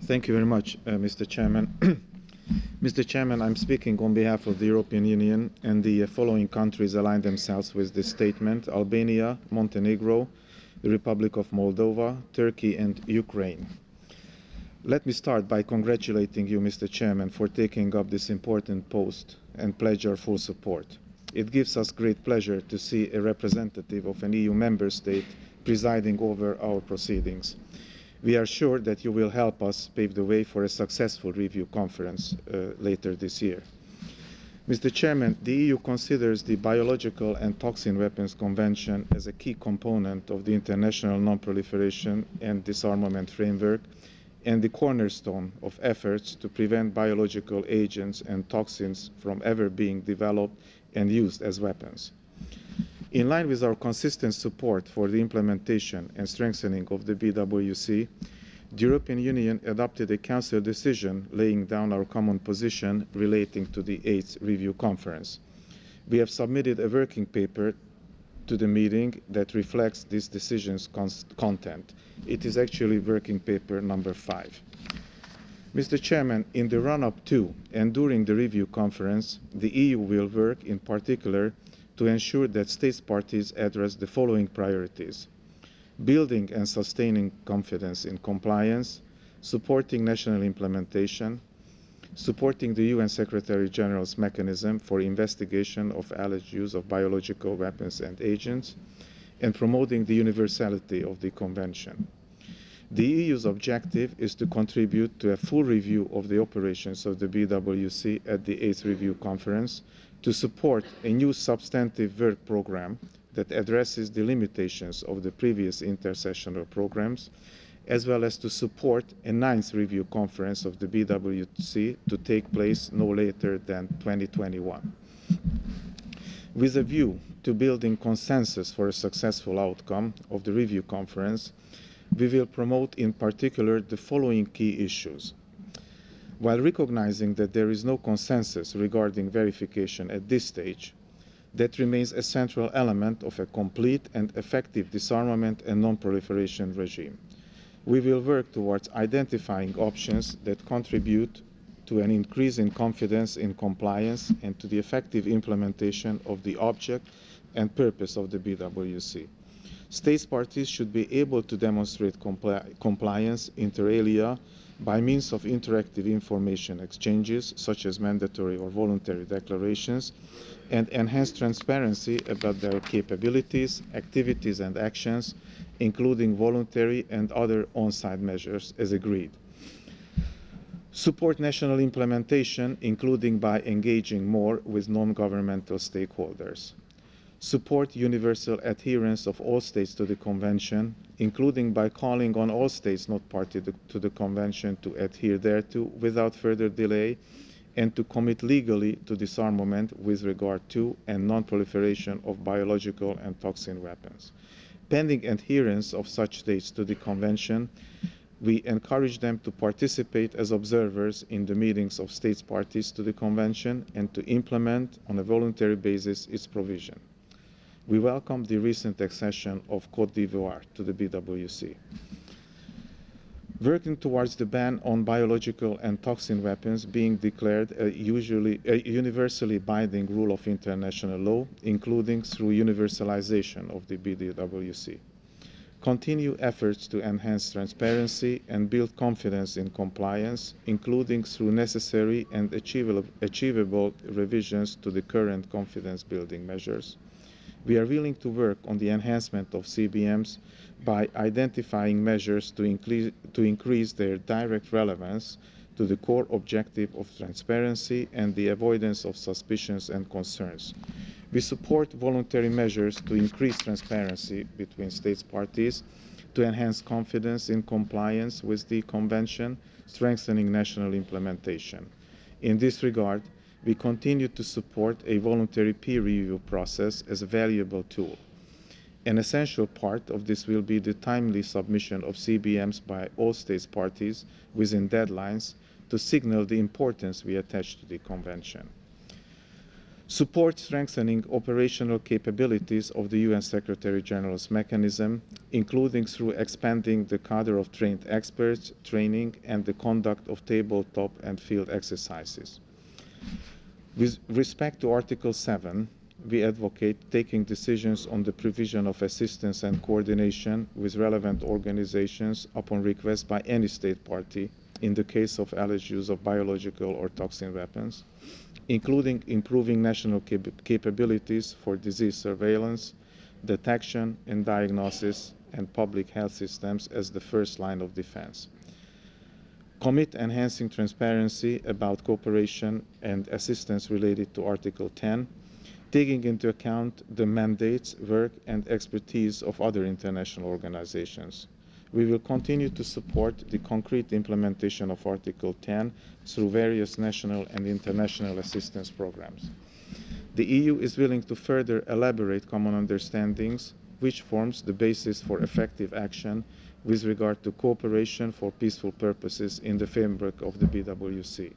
Thank you very much, Mr. Chairman. Mr. Chairman, I'm speaking on behalf of the European Union, and the following countries align themselves with this statement: Albania, Montenegro, the Republic of Moldova, Turkey, and Ukraine. Let me start by congratulating you, Mr. Chairman, for taking up this important post and pledge our full support. It gives us great pleasure to see a representative of an EU member state presiding over our proceedings. We are sure that you will help us pave the way for a successful review conference later this year. Mr. Chairman, the EU considers the Biological and Toxin Weapons Convention as a key component of the international non-proliferation and disarmament framework and the cornerstone of efforts to prevent biological agents and toxins from ever being developed and used as weapons. In line with our consistent support for the implementation and strengthening of the BWC, the European Union adopted a Council decision laying down our common position relating to the 8th Review Conference. We have submitted a working paper to the meeting that reflects this decision's content. It is actually working paper number 5. Mr. Chairman, in the run-up to and during the review conference, the EU will work in particular to ensure that states parties address the following priorities: building and sustaining confidence in compliance, supporting national implementation, supporting the UN Secretary General's mechanism for investigation of alleged use of biological weapons and agents, and promoting the universality of the Convention. The EU's objective is to contribute to a full review of the operations of the BWC at the 8th Review Conference, to support a new substantive work program that addresses the limitations of the previous intersessional programs, as well as to support a 9th Review Conference of the BWC to take place no later than 2021. With a view to building consensus for a successful outcome of the review conference, we will promote in particular the following key issues. While recognizing that there is no consensus regarding verification at this stage, that remains a central element of a complete and effective disarmament and non-proliferation regime. We will work towards identifying options that contribute to an increase in confidence in compliance and to the effective implementation of the object and purpose of the BWC. States parties should be able to demonstrate compliance inter alia by means of interactive information exchanges, such as mandatory or voluntary declarations, and enhanced transparency about their capabilities, activities, and actions, including voluntary and other on-site measures as agreed. Support national implementation, including by engaging more with non-governmental stakeholders. Support universal adherence of all states to the Convention, including by calling on all states not party to the Convention to adhere thereto without further delay, and to commit legally to disarmament with regard to and non-proliferation of biological and toxin weapons. Pending adherence of such states to the Convention, we encourage them to participate as observers in the meetings of states parties to the Convention and to implement on a voluntary basis its provision. We welcome the recent accession of Côte d'Ivoire to the BWC. Working towards the ban on biological and toxin weapons being declared a universally binding rule of international law, including through universalization of the BWC. Continue efforts to enhance transparency and build confidence in compliance, including through necessary and achievable revisions to the current confidence-building measures. We are willing to work on the enhancement of CBMs by identifying measures to increase their direct relevance to the core objective of transparency and the avoidance of suspicions and concerns. We support voluntary measures to increase transparency between states parties, to enhance confidence in compliance with the Convention, strengthening national implementation. In this regard, we continue to support a voluntary peer review process as a valuable tool. An essential part of this will be the timely submission of CBMs by all states parties within deadlines to signal the importance we attach to the Convention. Support strengthening operational capabilities of the UN Secretary-General's mechanism, including through expanding the cadre of trained experts, training, and the conduct of tabletop and field exercises. With respect to Article 7, we advocate taking decisions on the provision of assistance and coordination with relevant organizations upon request by any state party in the case of alleged use of biological or toxin weapons, including improving national capabilities for disease surveillance, detection and diagnosis, and public health systems as the first line of defense. Commit enhancing transparency about cooperation and assistance related to Article 10, taking into account the mandates, work, and expertise of other international organizations. We will continue to support the concrete implementation of Article 10 through various national and international assistance programs. The EU is willing to further elaborate common understandings, which forms the basis for effective action with regard to cooperation for peaceful purposes in the framework of the BWC.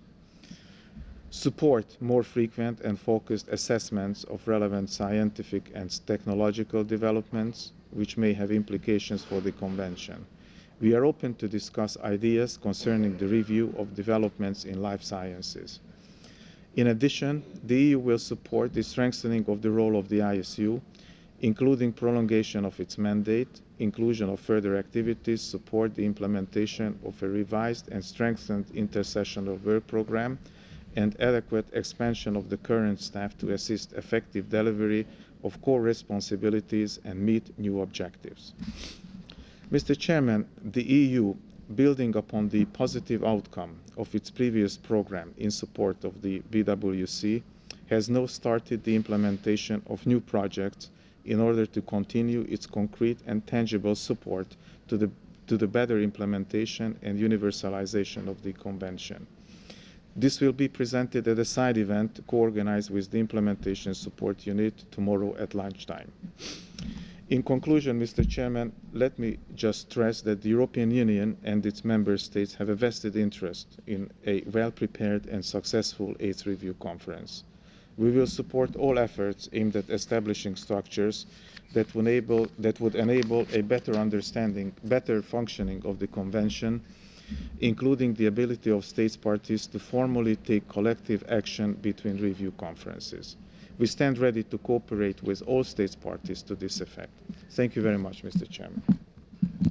Support more frequent and focused assessments of relevant scientific and technological developments, which may have implications for the Convention. We are open to discuss ideas concerning the review of developments in life sciences. In addition, the EU will support the strengthening of the role of the ISU, including prolongation of its mandate, inclusion of further activities, support the implementation of a revised and strengthened intersessional work program, and adequate expansion of the current staff to assist effective delivery of core responsibilities and meet new objectives. Mr. Chairman, the EU, building upon the positive outcome of its previous program in support of the BWC, has now started the implementation of new projects in order to continue its concrete and tangible support to the better implementation and universalization of the Convention. This will be presented at a side event co-organized with the Implementation Support Unit tomorrow at lunchtime. In conclusion, Mr. Chairman, let me just stress that the European Union and its member states have a vested interest in a well-prepared and successful AIDS Review Conference. We will support all efforts aimed at establishing structures that would enable a better understanding, better functioning of the Convention, including the ability of states parties to formally take collective action between review conferences. We stand ready to cooperate with all states parties to this effect. Thank you very much, Mr. Chairman.